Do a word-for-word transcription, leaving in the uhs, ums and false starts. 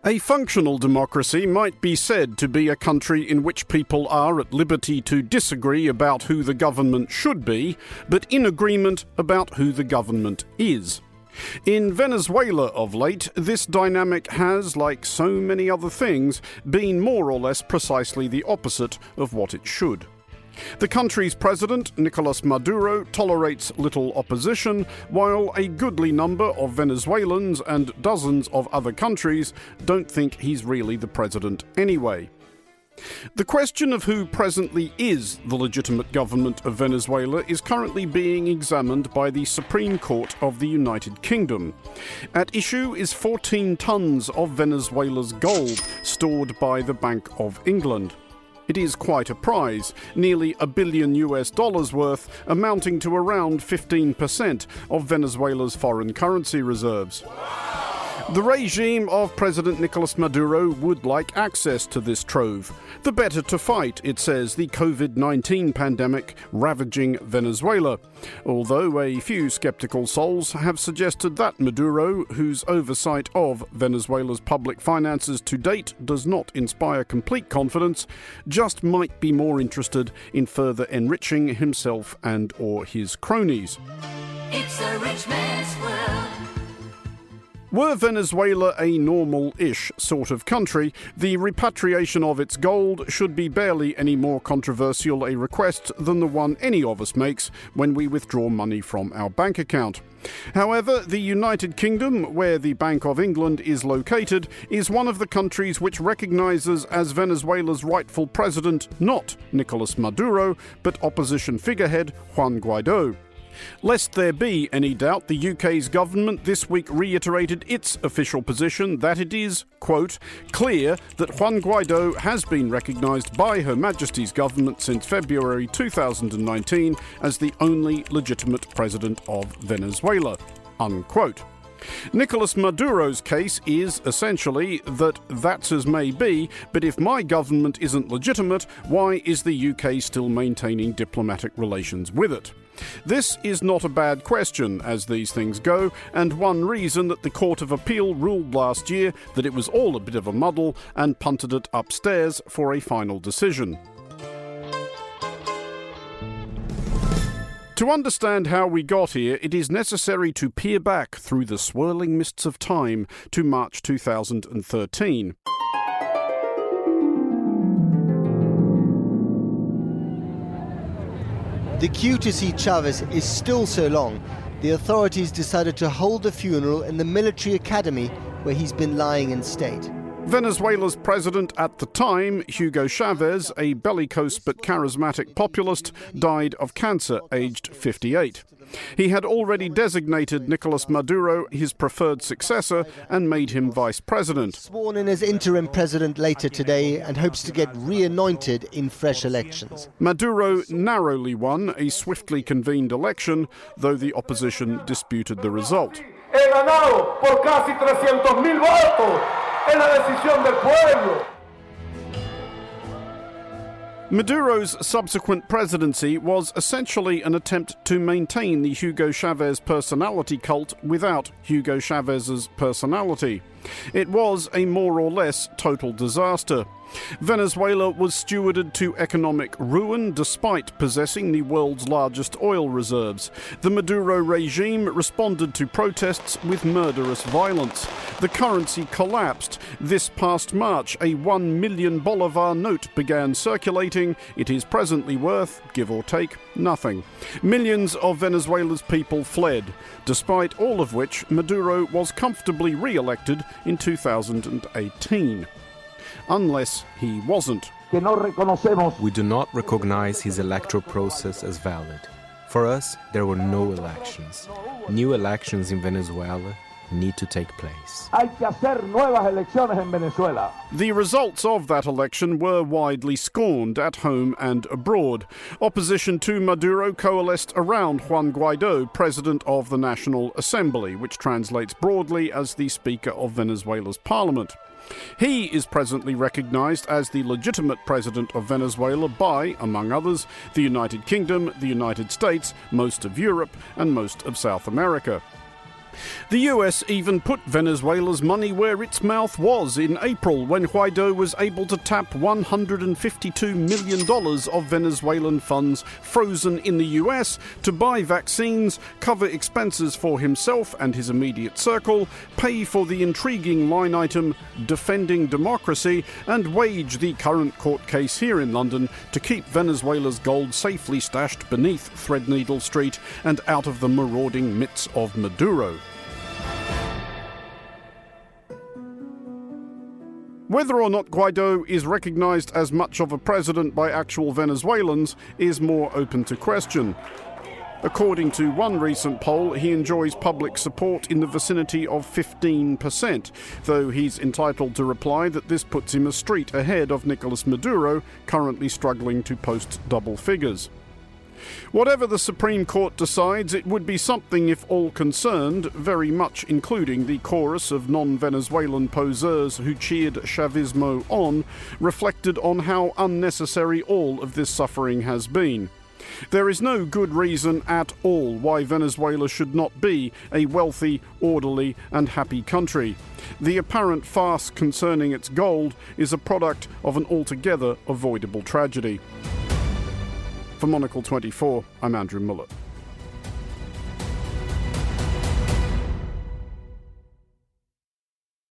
A functional democracy might be said to be a country in which people are at liberty to disagree about who the government should be, but in agreement about who the government is. In Venezuela of late, this dynamic has, like so many other things, been more or less precisely the opposite of what it should. The country's president, Nicolas Maduro, tolerates little opposition, while a goodly number of Venezuelans and dozens of other countries don't think he's really the president anyway. The question of who presently is the legitimate government of Venezuela is currently being examined by the Supreme Court of the United Kingdom. At issue is fourteen tons of Venezuela's gold stored by the Bank of England. It is quite a prize, nearly a billion U S dollars worth, amounting to around fifteen percent of Venezuela's foreign currency reserves. The regime of President Nicolas Maduro would like access to this trove. The better to fight, it says, the covid nineteen pandemic ravaging Venezuela. Although a few skeptical souls have suggested that Maduro, whose oversight of Venezuela's public finances to date does not inspire complete confidence, just might be more interested in further enriching himself and or his cronies. It's a rich man's world. Were Venezuela a normal-ish sort of country, the repatriation of its gold should be barely any more controversial a request than the one any of us makes when we withdraw money from our bank account. However, the United Kingdom, where the Bank of England is located, is one of the countries which recognises as Venezuela's rightful president not Nicolas Maduro, but opposition figurehead Juan Guaidó. Lest there be any doubt, the U K's government this week reiterated its official position that it is, quote, clear that Juan Guaidó has been recognised by Her Majesty's government since February two thousand nineteen as the only legitimate president of Venezuela, unquote. Nicolas Maduro's case is essentially that that's as may be, but if my government isn't legitimate, why is the U K still maintaining diplomatic relations with it? This is not a bad question, as these things go, and one reason that the Court of Appeal ruled last year that it was all a bit of a muddle and punted it upstairs for a final decision. To understand how we got here, it is necessary to peer back through the swirling mists of time to March two thousand thirteen. The queue to see Chavez is still so long, the authorities decided to hold the funeral in the military academy where he's been lying in state. Venezuela's president at the time, Hugo Chavez, a bellicose but charismatic populist, died of cancer, aged fifty-eight. He had already designated Nicolas Maduro his preferred successor and made him vice president. Sworn in as interim president later today and hopes to get re-anointed in fresh elections. Maduro narrowly won a swiftly convened election, though the opposition disputed the result. He ganado por casi trescientos mil votos. Es la decisión del pueblo. Maduro's subsequent presidency was essentially an attempt to maintain the Hugo Chavez personality cult without Hugo Chavez's personality. It was a more or less total disaster. Venezuela was stewarded to economic ruin despite possessing the world's largest oil reserves. The Maduro regime responded to protests with murderous violence. The currency collapsed. This past March, a one million bolivar note began circulating. It is presently worth, give or take, nothing. Millions of Venezuela's people fled, despite all of which Maduro was comfortably re-elected in two thousand eighteen. Unless he wasn't. We do not recognize his electoral process as valid. For us, there were no elections. New elections in Venezuela need to take place. The results of that election were widely scorned at home and abroad. Opposition to Maduro coalesced around Juan Guaidó, president of the National Assembly, which translates broadly as the Speaker of Venezuela's parliament. He is presently recognized as the legitimate president of Venezuela by, among others, the United Kingdom, the United States, most of Europe, and most of South America. The U S even put Venezuela's money where its mouth was in April when Guaidó was able to tap one hundred fifty-two million dollars of Venezuelan funds frozen in the U S to buy vaccines, cover expenses for himself and his immediate circle, pay for the intriguing line item Defending Democracy, and wage the current court case here in London to keep Venezuela's gold safely stashed beneath Threadneedle Street and out of the marauding mitts of Maduro. Whether or not Guaidó is recognised as much of a president by actual Venezuelans is more open to question. According to one recent poll, he enjoys public support in the vicinity of fifteen percent, though he's entitled to reply that this puts him a street ahead of Nicolas Maduro, currently struggling to post double figures. Whatever the Supreme Court decides, it would be something if all concerned, very much including the chorus of non-Venezuelan poseurs who cheered Chavismo on, reflected on how unnecessary all of this suffering has been. There is no good reason at all why Venezuela should not be a wealthy, orderly and happy country. The apparent farce concerning its gold is a product of an altogether avoidable tragedy. For Monocle twenty-four, I'm Andrew Mullett.